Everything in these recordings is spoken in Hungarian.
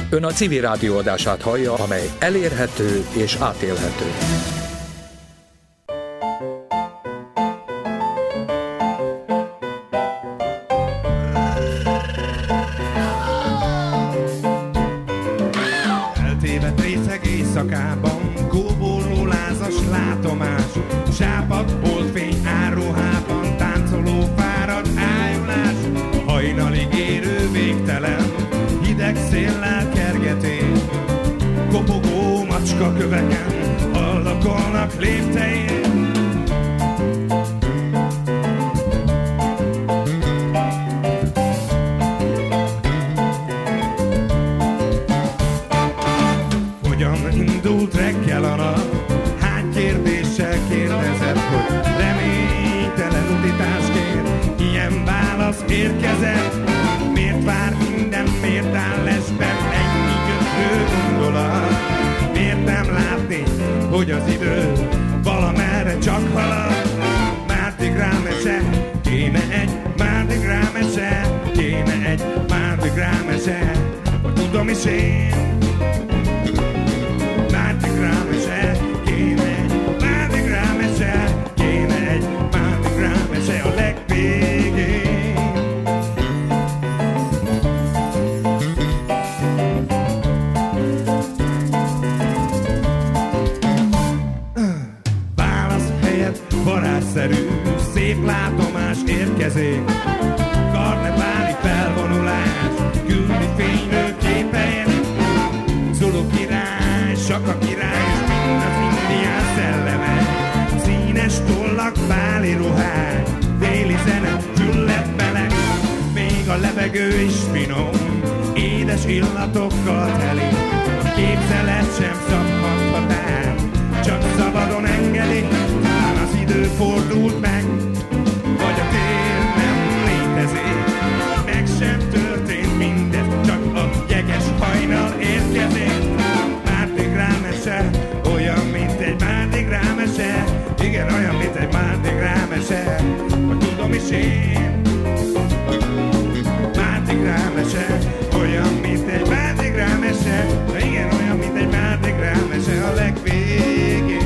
Ön a Civil Rádió adását hallja, amely elérhető és átélhető. Eltévedt részeg éjszakában, kóborló lázas látomás, sápadt holdfény árruhában, táncoló fáradt ájulás, hajnalig érő végtelen, hideg széllel kergetén, kopogó macska köveken, haldokolnak léptein. Hogyan indult reggel a nap? Hány kérdéssel kérdezett, hogy reménytelen utitásként ilyen válasz érkezett. Miért vár minden, miért áll lesben ennyi gyötrő gondolat? Miért nem látni, hogy az idő valamerre csak halad? Mardi Gras mese, kéne egy Mardi Gras mese, kéne egy Mardi Gras mese, hogy tudom is én. Mardi Gras mese, kéne egy Mardi Gras mese, kéne egy Mardi Gras mese a legvégén. Varázsszerű, szép látomás érkezik, karneváli felvonulás, küldi fénylő képein, Zulu király, Saka király, és mind az indián szelleme, színes tollak, báli ruhák, déli zene, gyullett meleg, még a levegő is finom, édes illatokkal teli, a képzelet sem szabadhat el, csak szabadon engedi. Az idő fordult meg, vagy a tér nem létezik, meg sem történt mindez, csak a jeges hajnal érkezik. Mardi Gras mese, olyan, mint egy Mardi Gras mese, igen, olyan, mint egy Mardi Gras mese, hogy tudom is én. Mardi Gras mese, olyan, mint egy Mardi Gras mese, igen, olyan, mint egy Mardi Gras mese a legvégén.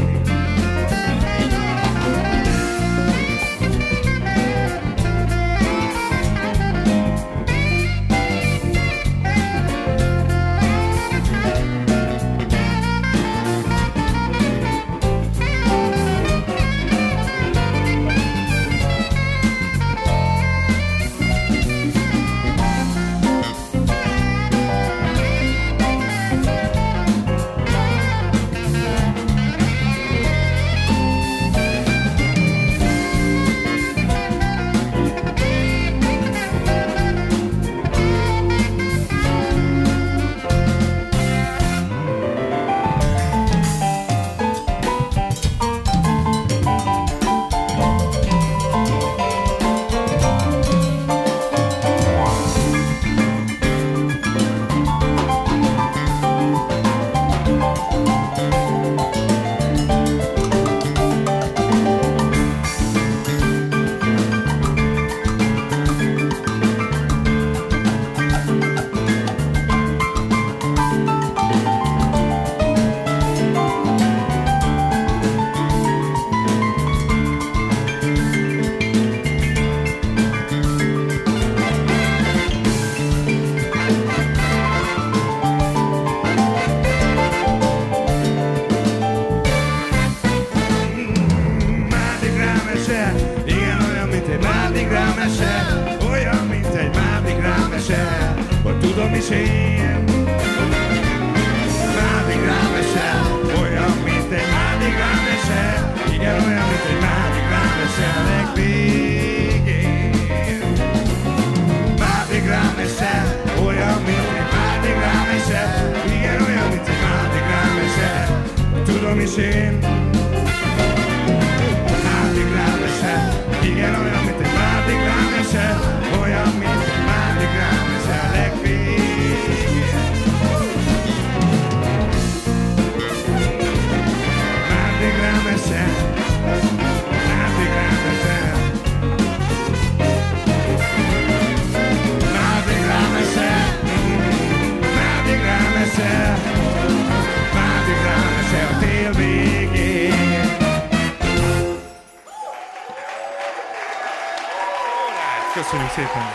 Olyan, mint egy Mardi Gras mese, a legvégén. Köszönjük szépen!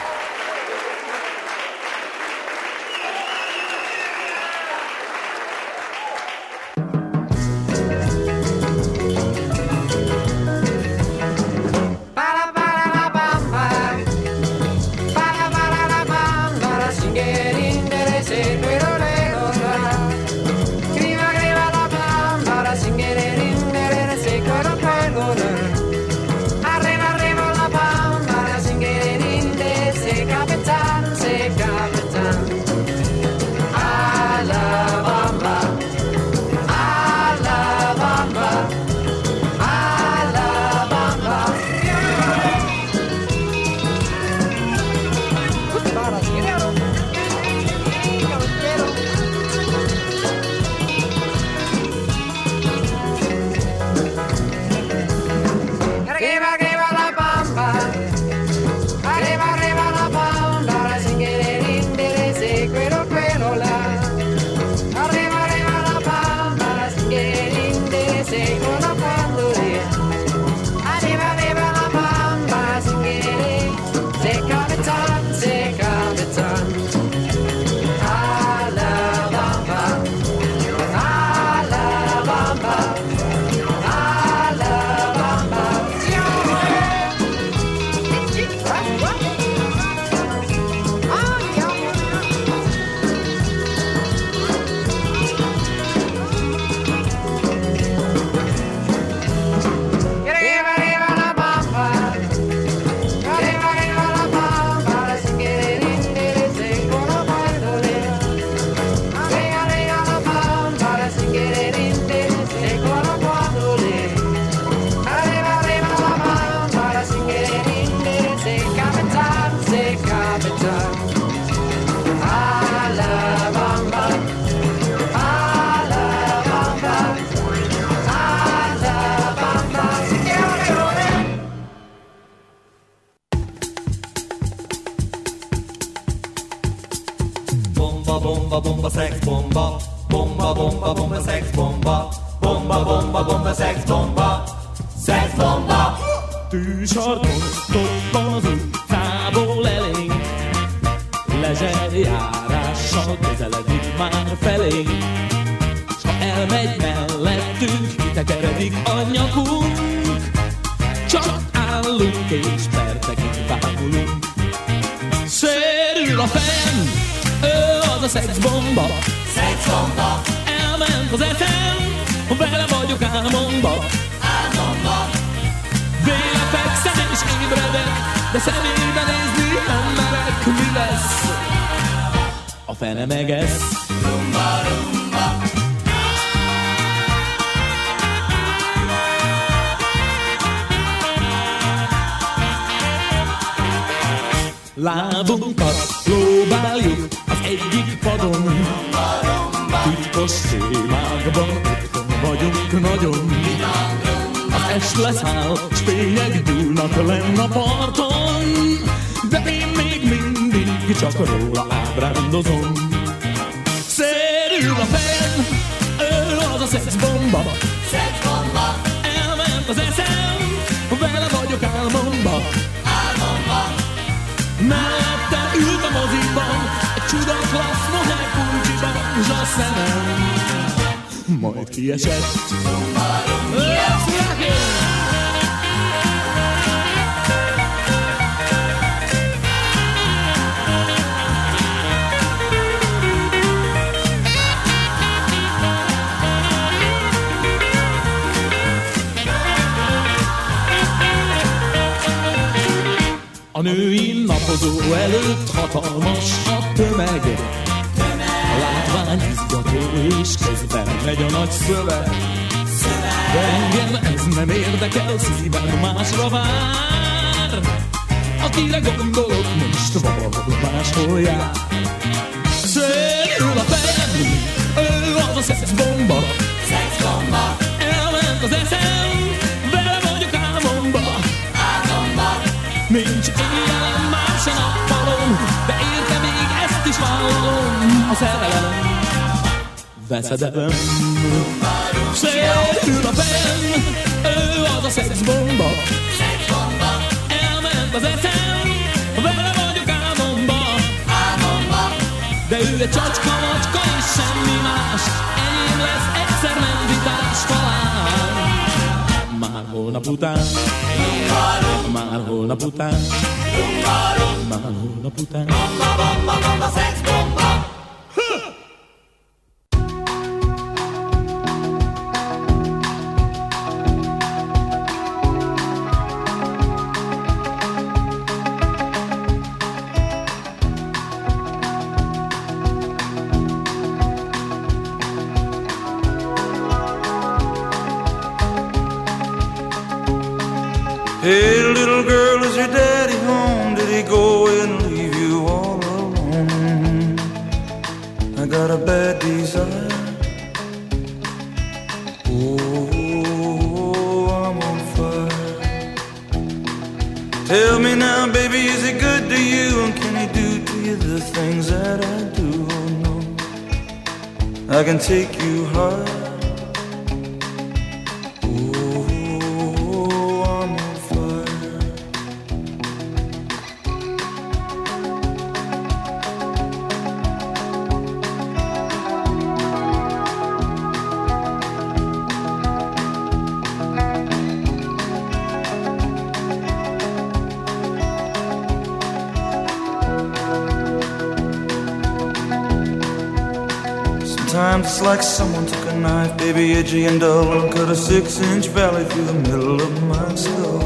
bomba, bomba, sex bomba. Bomba, bomba, bomba, sex bomba. Bomba, bomba, bomba, sex bomba. Sex bomba. Tűzsarkon toppan az utcából elénk, lezserjárással közeledik már felénk. S ha elmegy mellettünk, kitekeredik a nyakunk, csak állunk és percekig bámulunk. Sérül a fejem, ő az a szexbomba. Szexbomba. Elment az eszem, vele vagyok álmomba. Álmomba. Véle fekszem és ébredek, de szemébe nézni nem merek. Mi lesz? A fene megesz. Rumba, rumba. Lábunkat próbáljuk az egyik padon, Rumba, rumba. titkos sémákban otthon vagyunk nagyon. Az est leszáll, s fények gyúlnak lenn a parton, de én még mindig csak róla ábrándozom. Szérül a fejem, ő az a szexbomba. Szexbomba. Elment az eszem, vele vagyok álmomba. Álmomba. Mellette ült a moziban, egy csuda klassz mohely pulcsiban, s a szemem majd kiesett. Let's rock it! A női napozó előtt hatalmas a tömeg, a látvány izgató és közben megy a nagy szöveg. De engem ez nem érdekel, szívem másra vár. Akire gondolok most valahol máshol jár. Szérül a fejem, ő az a szexbomba. Szexbomba. Elment az eszem, vele vagyok álmomba. Álmomba. Nincs éjjel, más a nappalom, de érte még ezt is vállalom. A szerelem veszedelem. Sérül a fejem, ő az a szexbomba. Szexbomba. Elment az eszem, egy csacska, macska és semmi más. Enyém lesz egyszer, nem vitás talán. Már holnap után, már holnap után, már holnap után. Bomba, bomba, bomba, szexbomba. Hey, little girl, is your daddy home? Did he go away and leave you all alone? I got a bad desire. Oh, I'm on fire. Tell me now, baby, is he good to you? And can he do to you the things that I do? Oh, no, I can take you high. Sometimes it's like someone took a knife, baby, edgy and dull, and cut a 6-inch valley through the middle of my skull.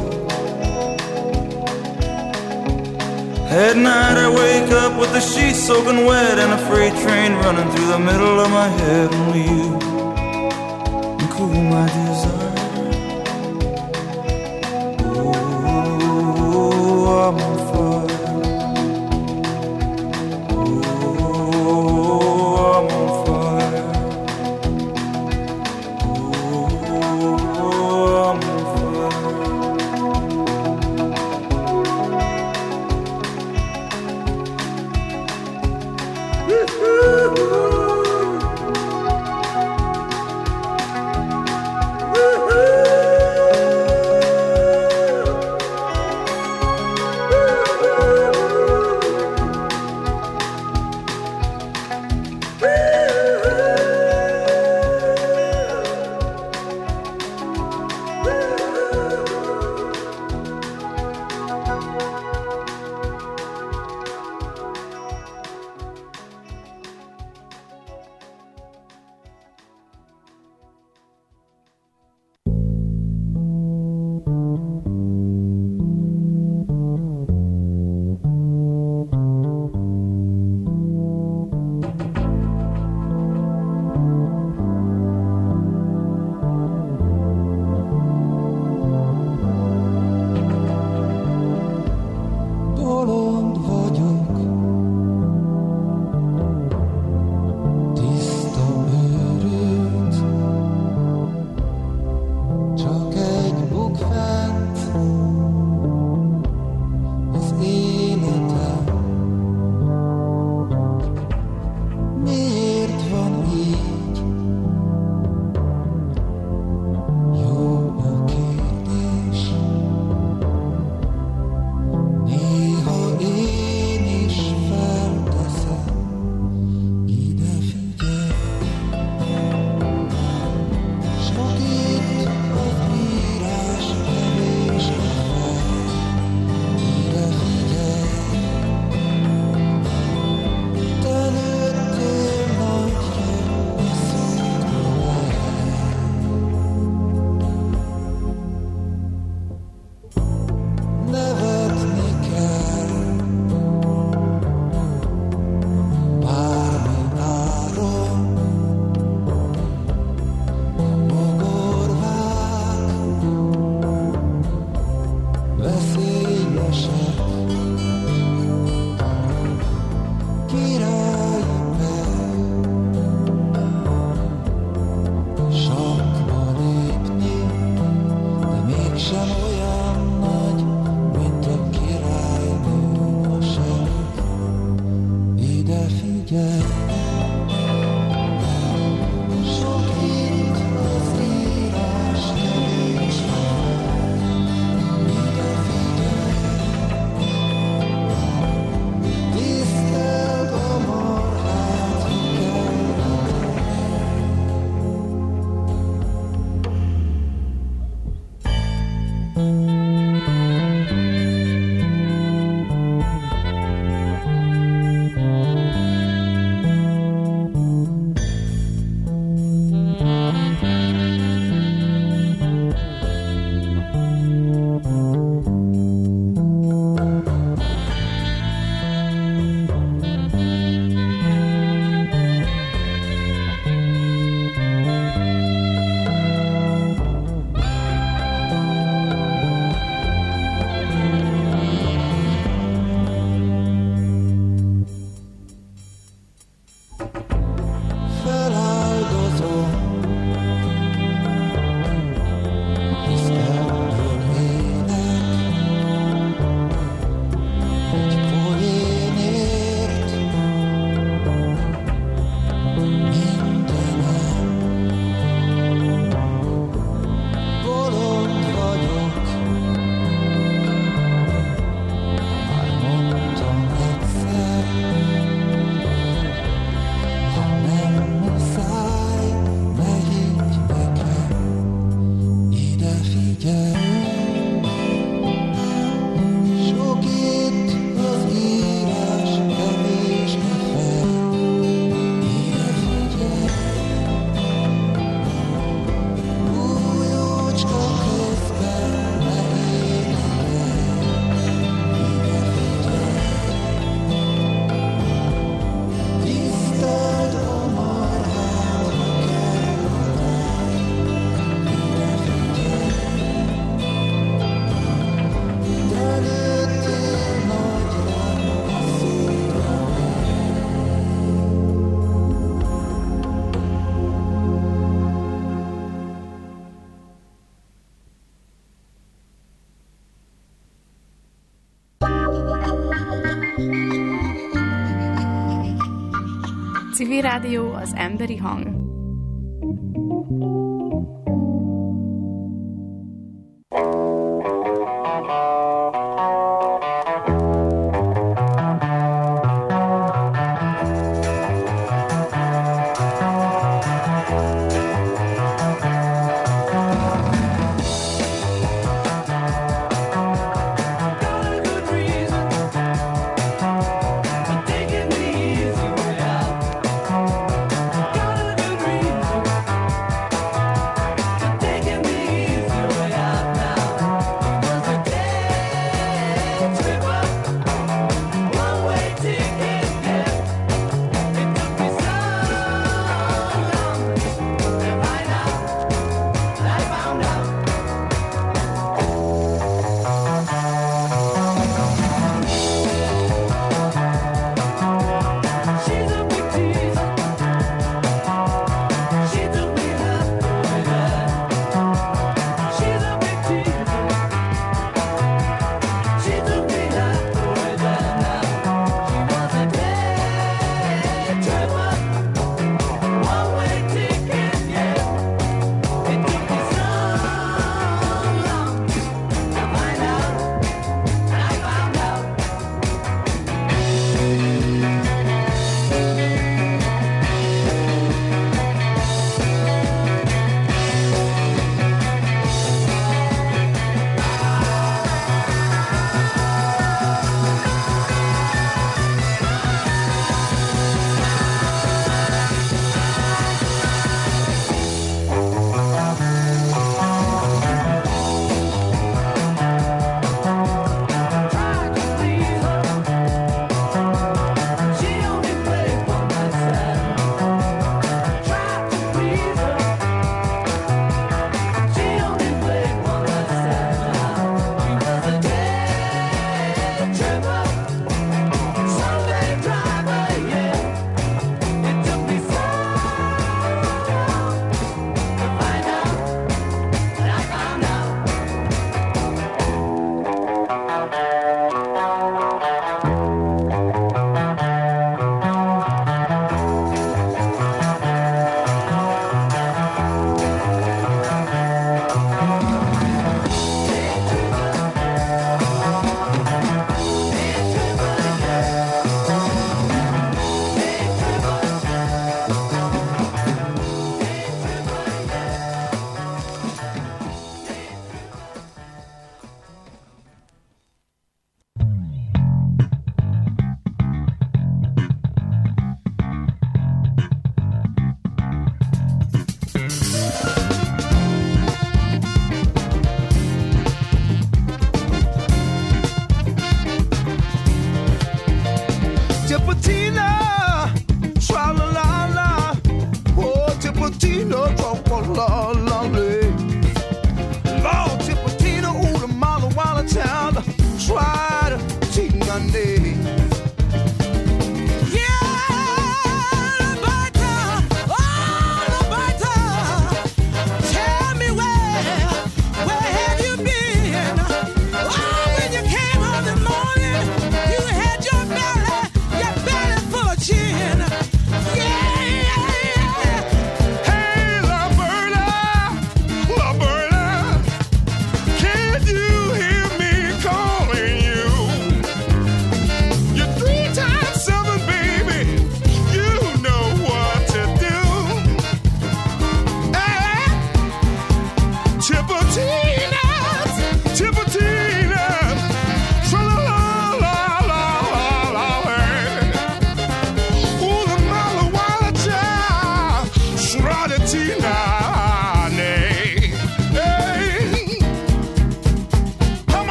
At night I wake up with the sheets soaking wet and a freight train running through the middle of my head. Only you can cool my desire. Oh, I'm on fire. Woo! Civil Rádió, az emberi hang. Got a good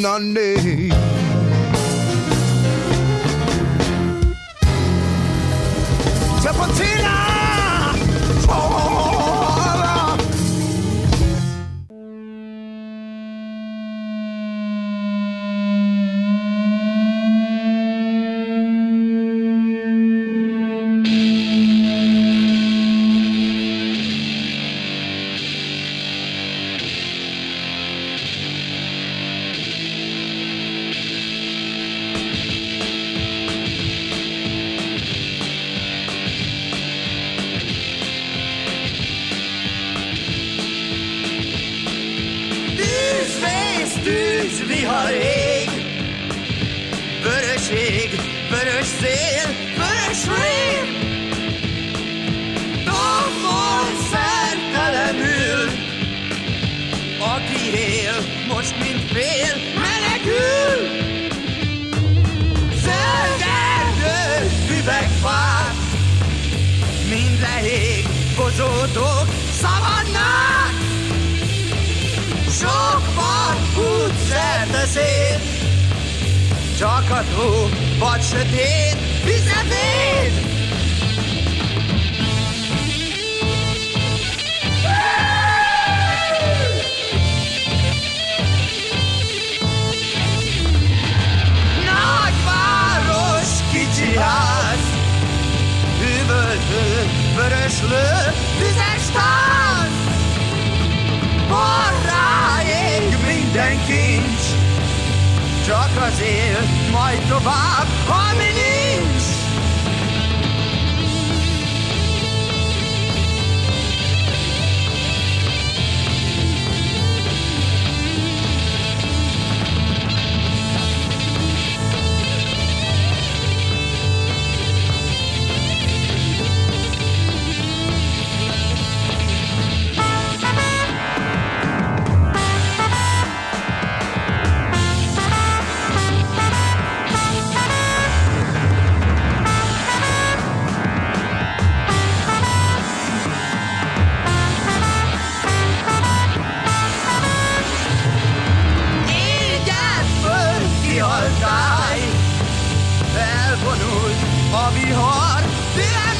a name. Tapatina, vihar ég, vörös ég, vörös szél, vörös rém. Tombol szertelenül, aki él, most mint fél, menekül. Zölderdő üvegfák, mind lehég, bozótok, szavannák. Sok van út szerte szét, csak a tó, vagy sötét, vizetét. Nagyváros, kicsi ház, üvöltő, vöröslő, tüzes táz. Borrá ég minden kincs, csak az él, majd tovább, ami nincs. Elvonult a vihar,